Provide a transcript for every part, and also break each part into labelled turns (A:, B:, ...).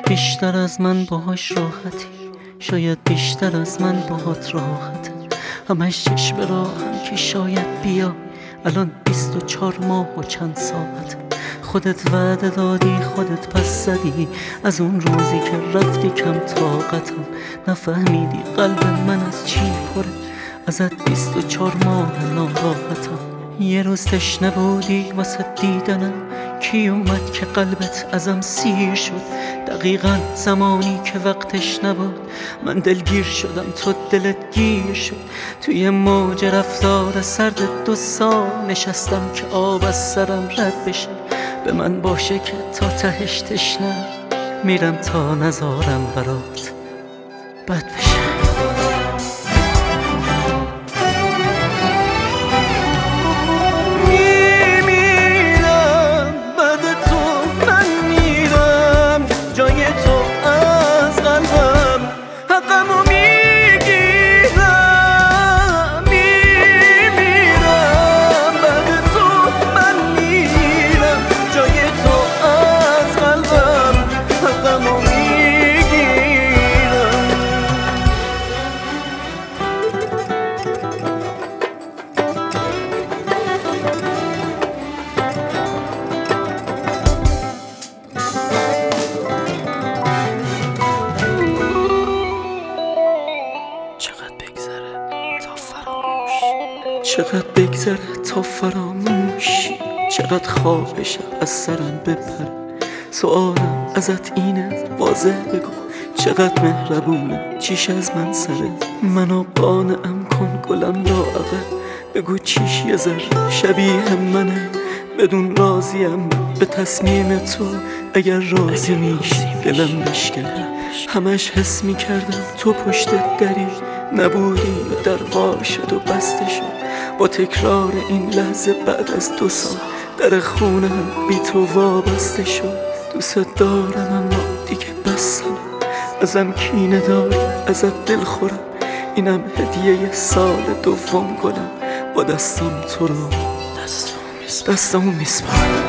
A: بیشتر از من باهاش راحتی، شاید بیشتر از من باهات راحته. همش چشم راهم که شاید بیا، الان 24 ماه و چند ساعته. خودت وعده دادی، خودت پس زدی، از اون روزی که رفتی کم طاقتم. نفهمیدی قلب من از چی پره، ازت 24 ماه ناراحتم. یه روز تشنه بودی واسه دیدنم، کی اومد که قلبت ازم سیر شد؟ دقیقا زمانی که وقتش نبود، من دلگیر شدم تو دلت گیر شد. توی موج رفتار سرد 2 سال نشستم که آب از سرم رد بشه. به من باشه که تا تهش تشنه میرم تا نذارم برات بد بشه. چقدر بگذره تا فراموشی، چقدر خواهشم از سرم بپره. سوالم ازت اینه واضح بگو، چقدر مهربونه چیش از من سره. منو قانعم کن گلم لاغه، بگو چیش یه ذره شبیه منه. بدون راضیم به تصمیم تو، اگر راضی میشی دلم بشکنه. همش حس میکردم تو پشت دری نبودی و در وا شد و بسته شد. با تکرار این لحظه بعد از 2 سال در خونه بی تو وابسته شد. دوست دارم اما دیگه بسم، ازم کینه داری ازت دل خورم. اینم هدیه سال 2 گلم، با دستم تو رو دستمو میسپارم.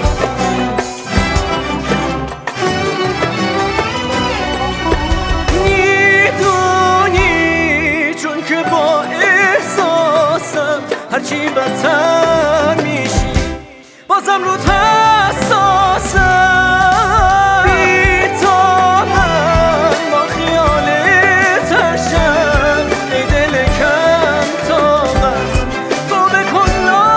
B: هرچی بدتر میشی بازم رو حساسم. بی تو من با خیالت هرشم، ای دل کم طاقت تو بکن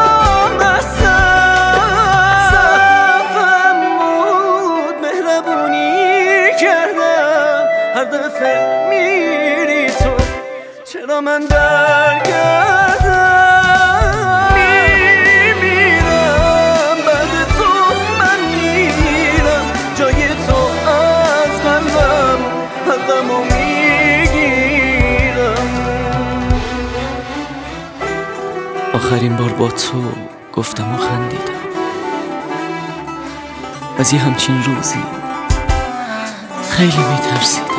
B: نامستم. صفم بود مهربونی کردم، هر دفعه میری تو چرا من برگردم؟
A: آخرین بار با تو گفتم و خندیدم، از یه همچین روزی خیلی میترسیدم.